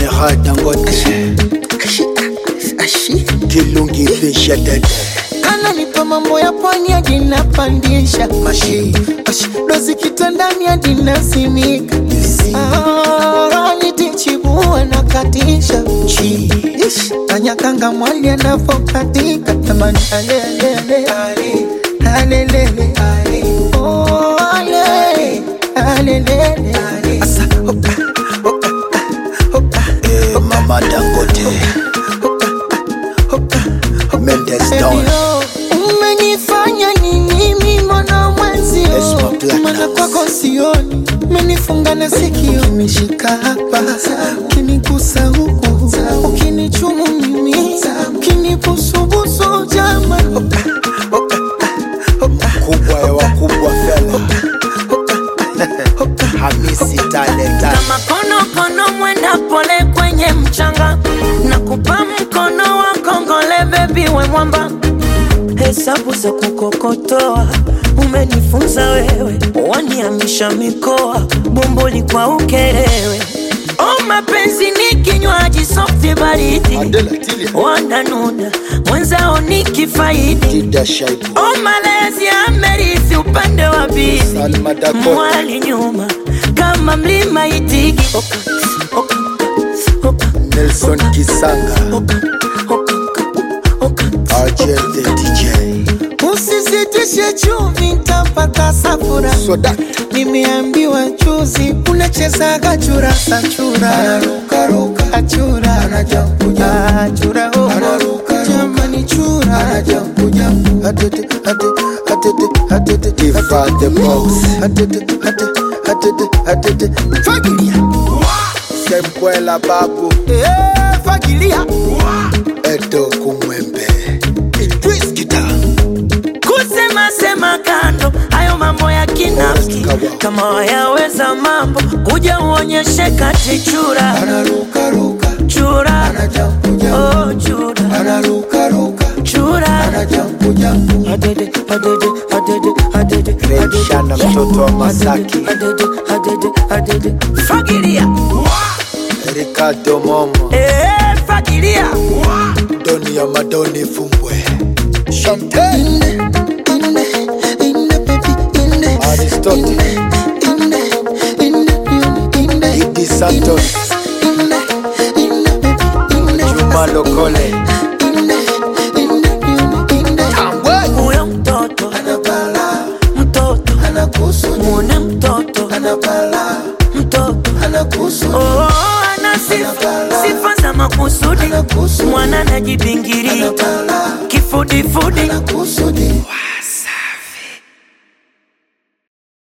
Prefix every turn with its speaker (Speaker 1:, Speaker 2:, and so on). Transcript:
Speaker 1: General Dangote Kilungi Fisha Dede
Speaker 2: Kana nipa mambo ya pwani ya jina pandisha Dozi kitandani ya dina simika Nitichibua na katisha Tanyakanga mwali ya nafokatika Tamani alelele Alelele Oh alelele Asa hoka hoka hoka
Speaker 1: Mama Dangote Mendes Don
Speaker 2: Umenifanya nini mimona mwenzio Mana kwako sioni Menifunga na sikio Ukinishika hapa Ukinigusa huku Ukinichumu mimi Ukinibusu jama
Speaker 1: Kubwa ya wakubwa fela Hamisi talenta
Speaker 3: Kama kono mwenda pole kwenye mchanga Na kupa mkono wa kongole baby we mwamba Hesabu za kukokotoa Umenifunza wewe Waniamisha mikoa Bomboli kwa ukelewe Oh mapenzi ni kinywaji softi baridi Wananuna Mwenzao ni kifaidi Oh malezi amerithi upande wa bizi Mwali nyuma Kama mlima Itigi
Speaker 1: Nelson Kisanga RJ the DJ
Speaker 2: Usisitishe chumvi nitapata safura Nimeambiwa chuzi unacheza gachura Sachura Anaruka Achura Anajampuja Achura Anaruka Jamani chura Anajampuja Atete
Speaker 1: Tifa the box
Speaker 2: Atete Fagilia
Speaker 1: Sempuela babu
Speaker 2: Fagilia
Speaker 1: Edo kumwembe Idris Gita
Speaker 3: Sema kando hayo mambo ya kinafiki Kama wayaweza mambo kuja uonyeshe kati chura
Speaker 2: Anaruka
Speaker 3: Chura
Speaker 2: Anajampuja
Speaker 3: Oh chura
Speaker 2: Anaruka
Speaker 3: Chura
Speaker 2: Anajampuja
Speaker 3: Adede
Speaker 1: Rejana mtoto wa Masaki
Speaker 3: Fagilia
Speaker 1: Ricardo Momo
Speaker 3: Fagilia
Speaker 1: Doni ya Madoni Fumbwe Champagne Aristotle Idi Santos Juma Lokole
Speaker 3: Uyo mtoto
Speaker 2: Anabala
Speaker 3: Mtoto
Speaker 2: Anakusu
Speaker 3: Mune mtoto
Speaker 2: Anabala
Speaker 3: Mtoto
Speaker 2: Anakusu
Speaker 3: Oh sifa za makusudi Mwana najibingiri Kifudifudi
Speaker 2: Anakusudi